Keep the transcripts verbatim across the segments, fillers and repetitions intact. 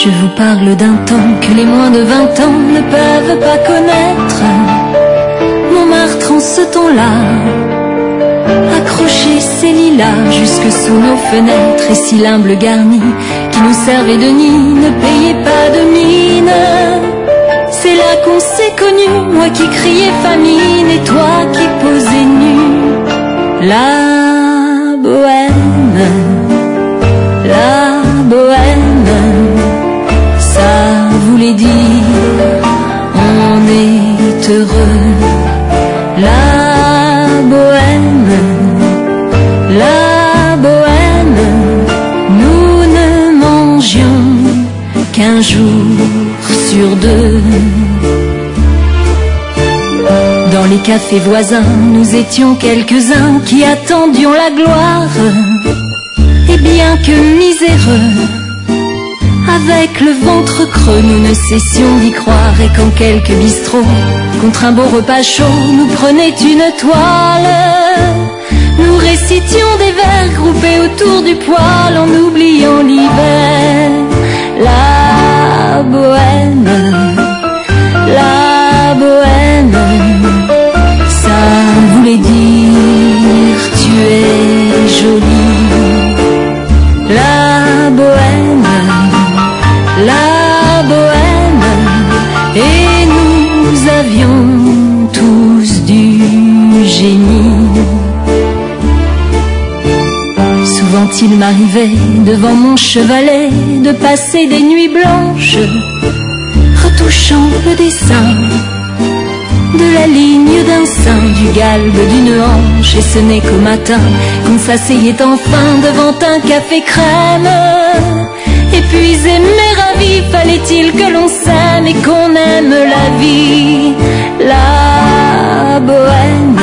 Je vous parle d'un temps que les moins de vingt ans ne peuvent pas connaître. Montmartre en ce temps-là accrochait ses lilas jusque sous nos fenêtres, et si l'humble garni qui nous servait de nid ne payait pas de mine. C'est là qu'on s'est connus, moi qui criais famine et toi qui posais nu. La bohème, la bohème, ça voulait dire on est heureux. La bohème, la bohème, nous ne mangions qu'un jour sur deux. Dans les cafés voisins, nous étions quelques-uns qui attendions la gloire. Et bien que miséreux, avec le ventre creux, nous ne cessions d'y croire. Et quand quelques bistrots, contre un beau repas chaud, nous prenaient une toile, nous récitions des vers groupés autour du poêle en oubliant l'hiver. La bohème, la bohème, ça voulait dire tu es jolie. La bohème, la bohème, et nous avions tous du génie. Souvent il m'arrivait devant mon chevalet de passer des nuits blanches, retouchant le dessin de la ligne d'un sein, du galbe d'une hanche. Et ce n'est qu'au matin qu'on s'asseyait enfin devant un café crème. Épuisé mais ravi, fallait-il que l'on s'aime et qu'on aime la vie. La bohème,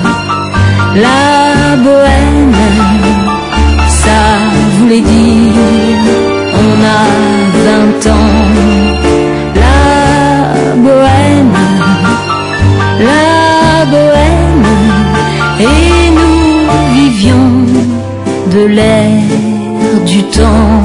la bohème, ça voulait dire on a vingt ans. La bohème, la bohème, et nous vivions de l'air du temps.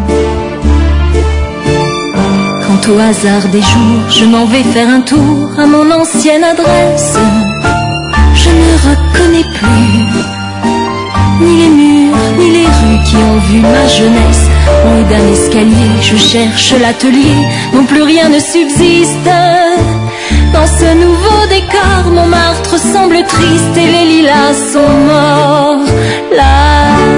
Quand au hasard des jours je m'en vais faire un tour à mon ancienne adresse, je ne reconnais plus ni les murs, ni les rues qui ont vu ma jeunesse. Au haut d'un escalier, je cherche l'atelier dont plus rien ne subsiste. Dans ce nouveau décor, Montmartre semble triste et les lilas sont morts. La